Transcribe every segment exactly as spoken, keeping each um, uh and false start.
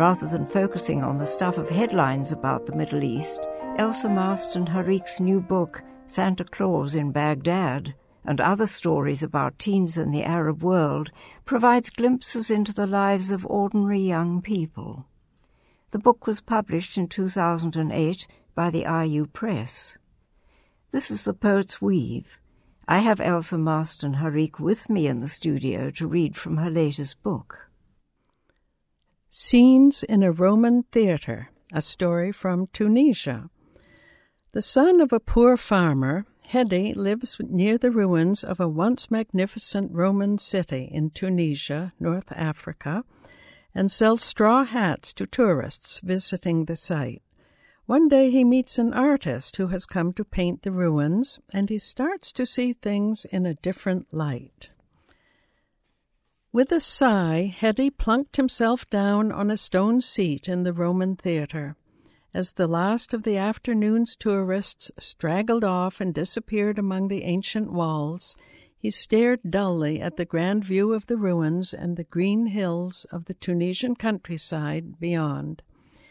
Rather than focusing on the stuff of headlines about the Middle East, Elsa Marston Harik's new book, Santa Claus in Baghdad, and other stories about teens in the Arab world, provides glimpses into the lives of ordinary young people. The book was published in two thousand eight by the I U Press. This is The Poet's Weave. I have Elsa Marston Harik with me in the studio to read from her latest book. Scenes in a Roman Theatre, a story from Tunisia. The son of a poor farmer, Hedi lives near the ruins of a once magnificent Roman city in Tunisia, North Africa, and sells straw hats to tourists visiting the site. One day he meets an artist who has come to paint the ruins, and he starts to see things in a different light. With a sigh, Hedi plunked himself down on a stone seat in the Roman theatre. As the last of the afternoon's tourists straggled off and disappeared among the ancient walls, he stared dully at the grand view of the ruins and the green hills of the Tunisian countryside beyond.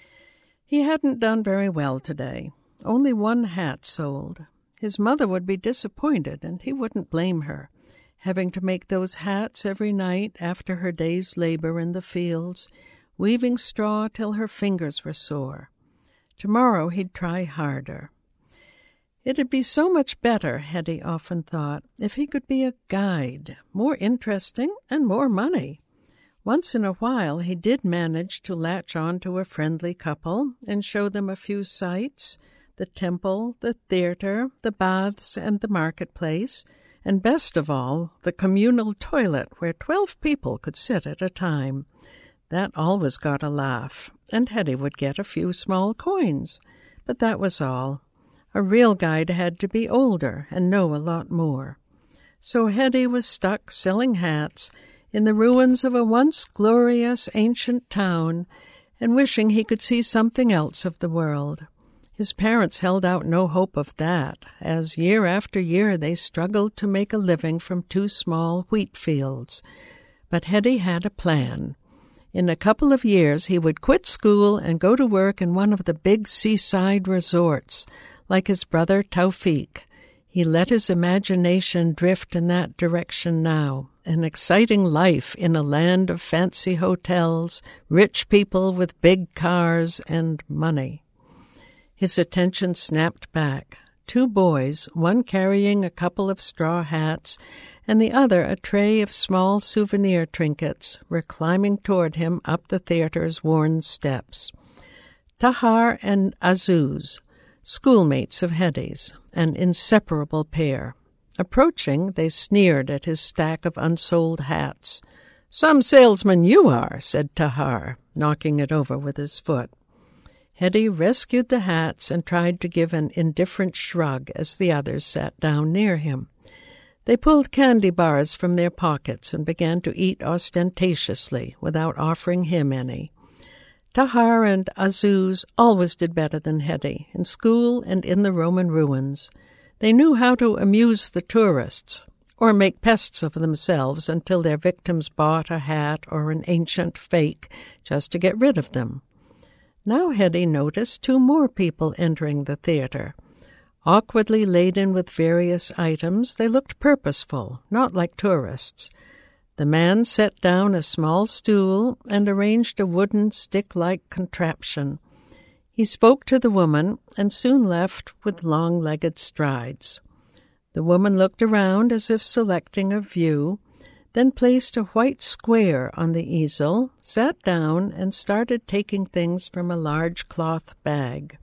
He hadn't done very well today. Only one hat sold. His mother would be disappointed, and he wouldn't blame her, having to make those hats every night after her day's labor in the fields, weaving straw till her fingers were sore. Tomorrow he'd try harder. It'd be so much better, Hedi often thought, if he could be a guide, more interesting and more money. Once in a while he did manage to latch on to a friendly couple and show them a few sights, the temple, the theatre, the baths, and the marketplace, and best of all, the communal toilet where twelve people could sit at a time. That always got a laugh, and Hedi would get a few small coins. But that was all. A real guide had to be older and know a lot more. So Hedi was stuck selling hats in the ruins of a once glorious ancient town and wishing he could see something else of the world. His parents held out no hope of that, as year after year they struggled to make a living from two small wheat fields. But Hedi had a plan. In a couple of years he would quit school and go to work in one of the big seaside resorts, like his brother Taufik. He let his imagination drift in that direction now, an exciting life in a land of fancy hotels, rich people with big cars, and money. His attention snapped back. Two boys, one carrying a couple of straw hats, and the other a tray of small souvenir trinkets, were climbing toward him up the theatre's worn steps. Tahar and Azuz, schoolmates of Hedi's, an inseparable pair. Approaching, they sneered at his stack of unsold hats. "Some salesman you are," said Tahar, knocking it over with his foot. Hedi rescued the hats and tried to give an indifferent shrug as the others sat down near him. They pulled candy bars from their pockets and began to eat ostentatiously without offering him any. Tahar and Azuz always did better than Hedi, in school and in the Roman ruins. They knew how to amuse the tourists, or make pests of themselves until their victims bought a hat or an ancient fake just to get rid of them. Now Hedi noticed two more people entering the theatre. Awkwardly laden with various items, they looked purposeful, not like tourists. The man set down a small stool and arranged a wooden stick-like contraption. He spoke to the woman and soon left with long-legged strides. The woman looked around as if selecting a view, then placed a white square on the easel, sat down, and started taking things from a large cloth bag.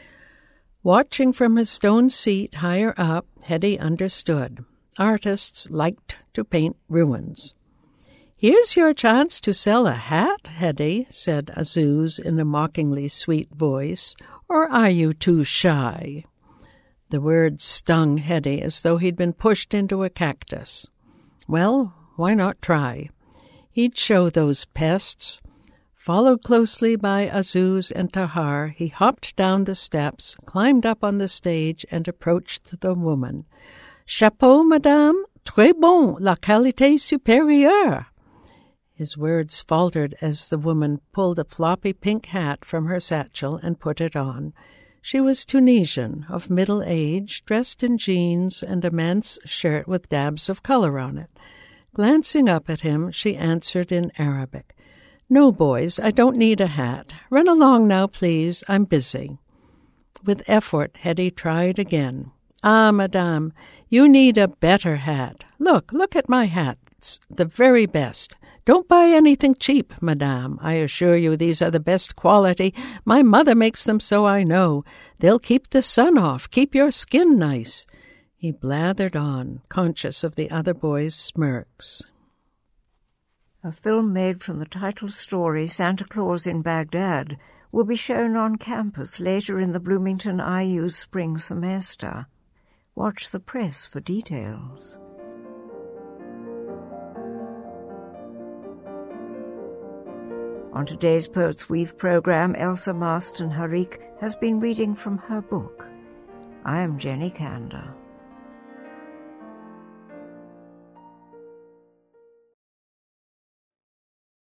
Watching from his stone seat higher up, Hedi understood. Artists liked to paint ruins. "Here's your chance to sell a hat, Hedi," said Azuz in a mockingly sweet voice. "Or are you too shy?" The words stung Hedi as though he'd been pushed into a cactus. Well, why not try? He'd show those pests. Followed closely by Azuz and Tahar, he hopped down the steps, climbed up on the stage, and approached the woman. "Chapeau, madame? Très bon, la qualité supérieure." His words faltered as the woman pulled a floppy pink hat from her satchel and put it on. She was Tunisian, of middle age, dressed in jeans and a man's shirt with dabs of color on it. Glancing up at him, she answered in Arabic, "No, boys, I don't need a hat. Run along now, please. I'm busy." With effort, Hetty tried again. "Ah, madame, you need a better hat. Look, look at my hats, the very best. Don't buy anything cheap, madame. I assure you these are the best quality. My mother makes them so I know. They'll keep the sun off, keep your skin nice." He blathered on, conscious of the other boys' smirks. A film made from the title story Santa Claus in Baghdad will be shown on campus later in the Bloomington I U's spring semester. Watch the press for details. On today's Poets Weave program, Elsa Marston Harik has been reading from her book. I am Jenny Kander.